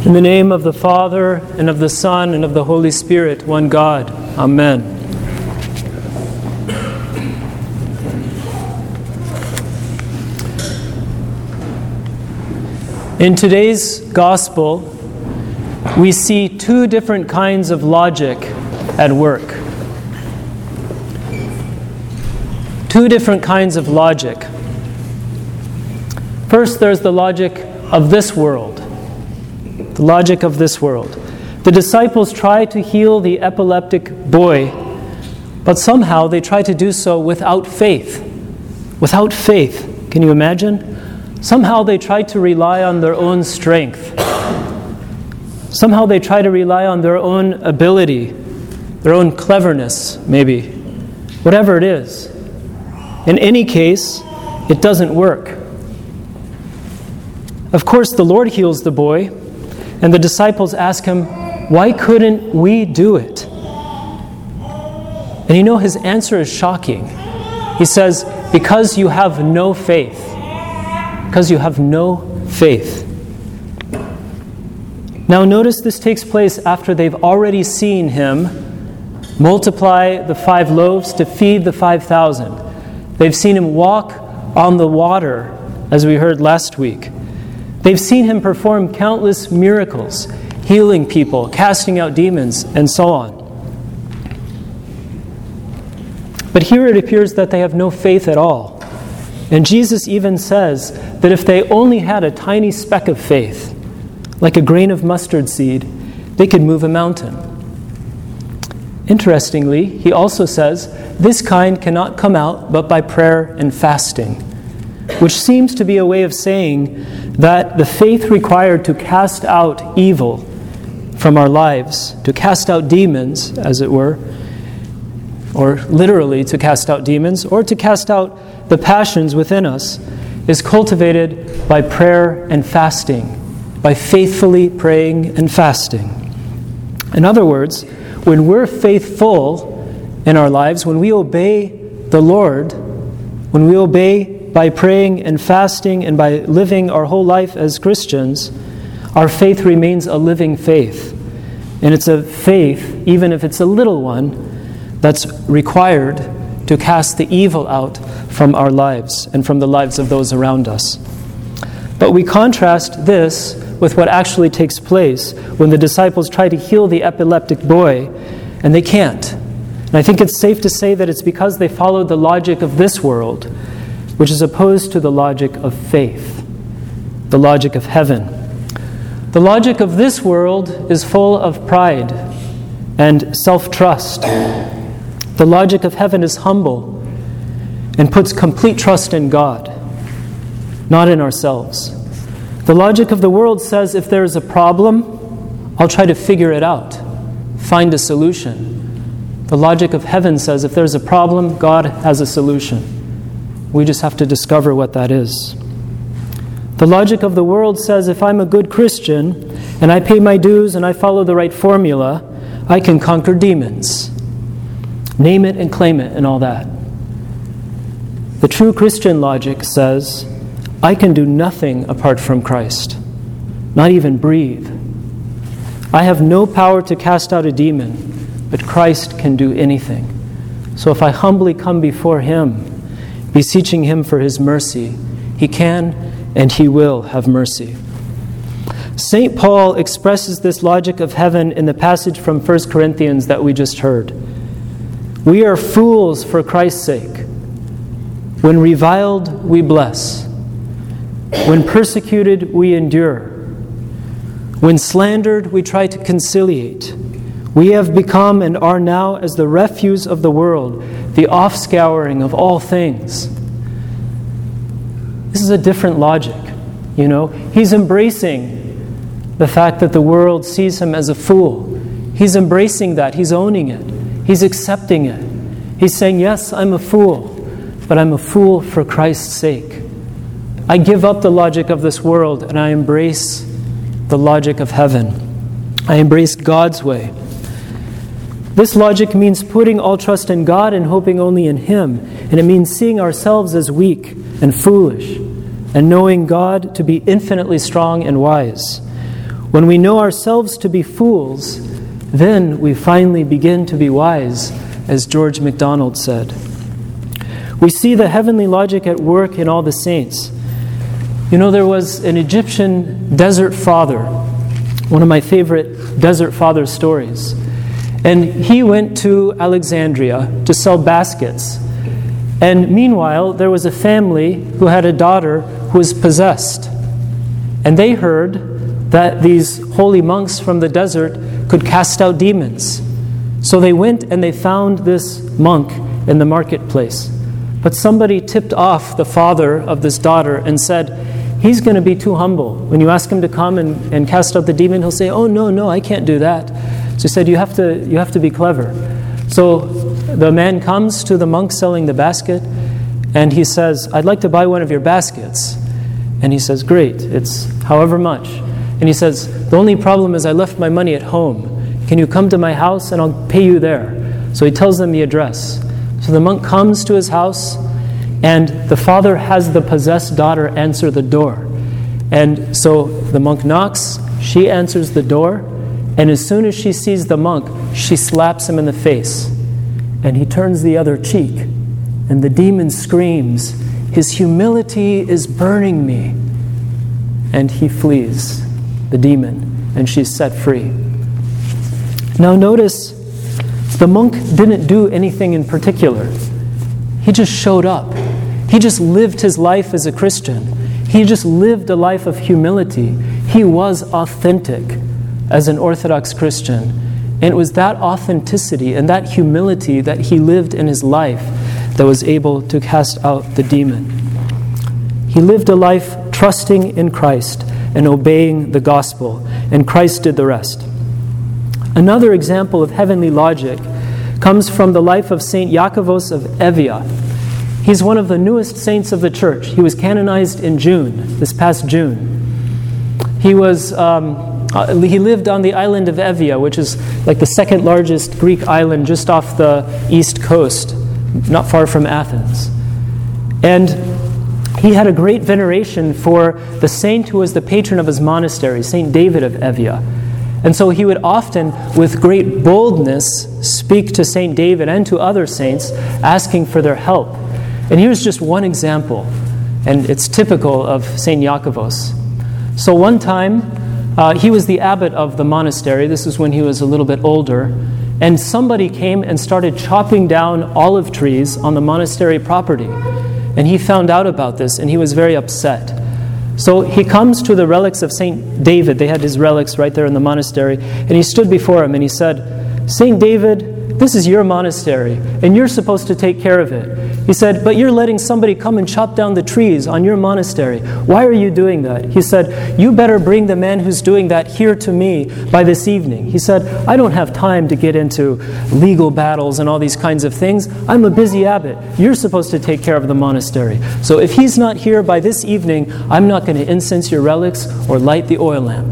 In the name of the Father, and of the Son, and of the Holy Spirit, one God. Amen. In today's Gospel, we see two different kinds of logic at work. Two different kinds of logic. First, there's the logic of this world. The logic of this world. The disciples try to heal the epileptic boy, but somehow they try to do so without faith. Without faith. Can you imagine? Somehow they try to rely on their own strength. Somehow they try to rely on their own ability, their own cleverness, maybe. Whatever it is. In any case, it doesn't work. Of course, the Lord heals the boy, and the disciples ask him, "Why couldn't we do it?" And you know, his answer is shocking. He says, "Because you have no faith." Because you have no faith. Now notice this takes place after they've already seen him multiply the 5 loaves to feed the 5,000. They've seen him walk on the water, as we heard last week. They've seen him perform countless miracles, healing people, casting out demons, and so on. But here it appears that they have no faith at all. And Jesus even says that if they only had a tiny speck of faith, like a grain of mustard seed, they could move a mountain. Interestingly, he also says, this kind cannot come out but by prayer and fasting, which seems to be a way of saying that the faith required to cast out evil from our lives, to cast out demons, as it were, or literally to cast out demons, or to cast out the passions within us, is cultivated by prayer and fasting, by faithfully praying and fasting. In other words, when we're faithful in our lives, when we obey the Lord, when we obey by praying and fasting and by living our whole life as Christians, our faith remains a living faith. And it's a faith, even if it's a little one, that's required to cast the evil out from our lives and from the lives of those around us. But we contrast this with what actually takes place when the disciples try to heal the epileptic boy, and they can't. And I think it's safe to say that it's because they followed the logic of this world, which is opposed to the logic of faith, the logic of heaven. The logic of this world is full of pride and self-trust. The logic of heaven is humble and puts complete trust in God, not in ourselves. The logic of the world says if there is a problem, I'll try to figure it out, find a solution. The logic of heaven says if there's a problem, God has a solution. We just have to discover what that is. The logic of the world says if I'm a good Christian and I pay my dues and I follow the right formula, I can conquer demons. Name it and claim it and all that. The true Christian logic says, I can do nothing apart from Christ, not even breathe. I have no power to cast out a demon, but Christ can do anything. So if I humbly come before Him, beseeching Him for His mercy, He can and He will have mercy. St. Paul expresses this logic of heaven in the passage from 1 Corinthians that we just heard. We are fools for Christ's sake. When reviled, we bless. When persecuted, we endure. When slandered, we try to conciliate. We have become and are now as the refuse of the world, the offscouring of all things. This is a different logic, you know. He's embracing the fact that the world sees him as a fool. He's embracing that. He's owning it. He's accepting it. He's saying, yes, I'm a fool, but I'm a fool for Christ's sake. I give up the logic of this world and I embrace the logic of heaven. I embrace God's way. This logic means putting all trust in God and hoping only in Him. And it means seeing ourselves as weak and foolish and knowing God to be infinitely strong and wise. When we know ourselves to be fools, then we finally begin to be wise, as George MacDonald said. We see the heavenly logic at work in all the saints. You know, there was an Egyptian desert father, one of my favorite desert father stories. And he went to Alexandria to sell baskets. And meanwhile, there was a family who had a daughter who was possessed. And they heard that these holy monks from the desert could cast out demons. So they went and they found this monk in the marketplace. But somebody tipped off the father of this daughter and said, he's going to be too humble. When you ask him to come and cast out the demon, he'll say, oh, no, I can't do that. So he said, you have to be clever. So the man comes to the monk selling the basket, and he says, I'd like to buy one of your baskets. And he says, great, it's however much. And he says, the only problem is I left my money at home. Can you come to my house and I'll pay you there? So he tells them the address. So the monk comes to his house, and the father has the possessed daughter answer the door. And so the monk knocks, she answers the door, and as soon as she sees the monk, she slaps him in the face. And he turns the other cheek, and the demon screams, his humility is burning me. And he flees, the demon, and she's set free. Now notice, the monk didn't do anything in particular. He just showed up. He just lived his life as a Christian. He just lived a life of humility. He was authentic as an Orthodox Christian. And it was that authenticity and that humility that he lived in his life that was able to cast out the demon. He lived a life trusting in Christ and obeying the gospel, and Christ did the rest. Another example of heavenly logic comes from the life of Saint Iachuvos of Evia. He's one of the newest saints of the church. He was canonized in June, this past June. He lived on the island of Evia, which is like the second largest Greek island just off the east coast, not far from Athens. And he had a great veneration for the saint who was the patron of his monastery, Saint David of Evia. And so he would often, with great boldness, speak to Saint David and to other saints, asking for their help. And here's just one example, and it's typical of Saint Iachuvos. So one time, he was the abbot of the monastery. This is when he was a little bit older. And somebody came and started chopping down olive trees on the monastery property. And he found out about this, and he was very upset. So he comes to the relics of Saint David. They had his relics right there in the monastery. And he stood before him and he said, Saint David, this is your monastery, and you're supposed to take care of it. He said, but you're letting somebody come and chop down the trees on your monastery. Why are you doing that? He said, you better bring the man who's doing that here to me by this evening. He said, I don't have time to get into legal battles and all these kinds of things. I'm a busy abbot. You're supposed to take care of the monastery. So if he's not here by this evening, I'm not going to incense your relics or light the oil lamp.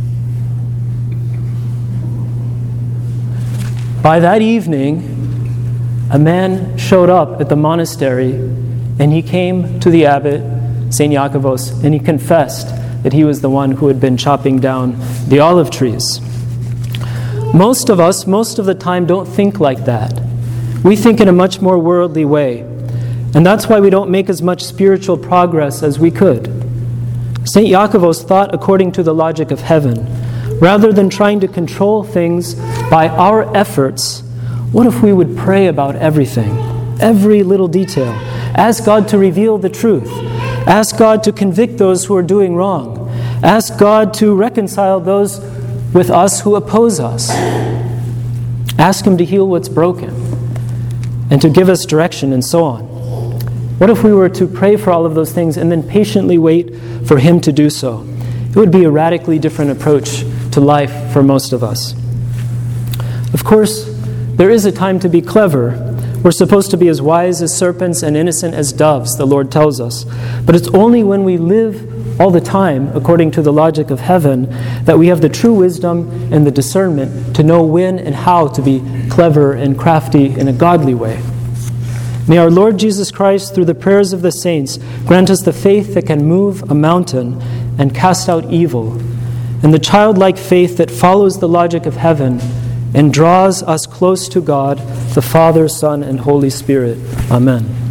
By that evening, a man showed up at the monastery, and he came to the abbot, St. Iachuvos, and he confessed that he was the one who had been chopping down the olive trees. Most of us, most of the time, don't think like that. We think in a much more worldly way, and that's why we don't make as much spiritual progress as we could. St. Iachuvos thought according to the logic of heaven. Rather than trying to control things by our efforts, what if we would pray about everything, every little detail? Ask God to reveal the truth. Ask God to convict those who are doing wrong. Ask God to reconcile those with us who oppose us. Ask Him to heal what's broken and to give us direction and so on. What if we were to pray for all of those things and then patiently wait for Him to do so? It would be a radically different approach to life for most of us. Of course, there is a time to be clever. We're supposed to be as wise as serpents and innocent as doves, the Lord tells us. But it's only when we live all the time, according to the logic of heaven, that we have the true wisdom and the discernment to know when and how to be clever and crafty in a godly way. May our Lord Jesus Christ, through the prayers of the saints, grant us the faith that can move a mountain and cast out evil, and the childlike faith that follows the logic of heaven and draws us close to God, the Father, Son, and Holy Spirit. Amen.